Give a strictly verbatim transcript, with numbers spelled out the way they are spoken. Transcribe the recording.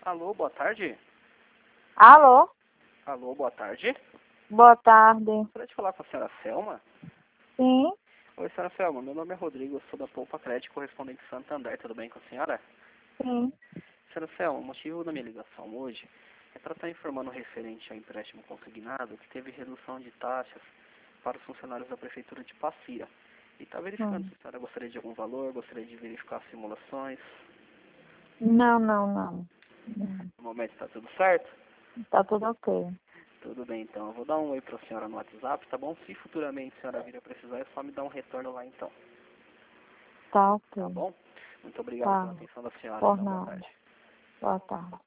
Alô, boa tarde. Alô? Alô, boa tarde. Boa tarde. Gostaria de falar com a senhora Selma? Sim, Oi, senhora Selma. Meu nome é Rodrigo, eu sou da Poupa Crédito, correspondente Santander. Tudo bem com a senhora? sim. Senhora Selma, o motivo da minha ligação hoje é para estar informando referente ao empréstimo consignado que teve redução de taxas para os funcionários da Prefeitura de Passira. E está verificando Hum. se a senhora gostaria de algum valor, gostaria de verificar as simulações. Não, não, não. Não. No momento está tudo certo? Tá tudo ok. Tudo bem, então. Eu vou dar um oi para a senhora no WhatsApp, tá bom? Se futuramente a senhora vir a precisar, é só me dar um retorno lá, então. Tá ok. Tá bom? Muito obrigado Tá. pela atenção da senhora, Por então. Boa nada. tarde. Boa tarde.